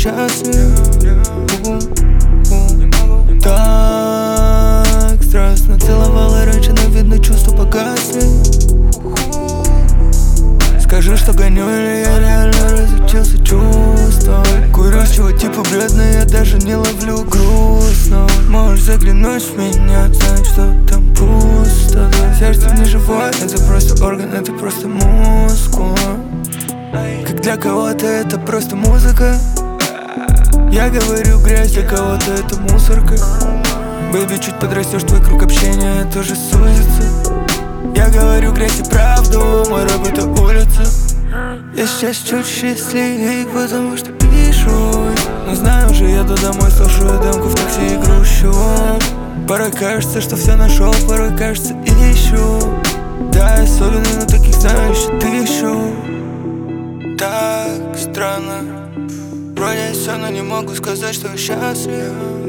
счастлив. Так страстно целовала раньше, но видно чувства погасли. Скажи, что гоню, или я реально разучился чувствовать. Курю, с чего типа бледно, я даже не ловлю грустно. Можешь заглянуть в меня, знать, что там пусто. Сердце не живое, это просто орган, это просто мускул. Как для кого-то это просто музыка. Я говорю грязь, для кого-то это мусорка. Бэйби, чуть подрастешь, твой круг общения тоже сузится. Я говорю грязь и правду, мой рэп это улица. Я сейчас чуть счастливее, потому что пишу. Но знаю, уже еду домой, слушаю демку в такси и грущу. Порой кажется, что все нашел, порой кажется ищу. Да, особенно на таких знаю еще тысячу. Так странно, вроде все, но не могу сказать, что я счастлив.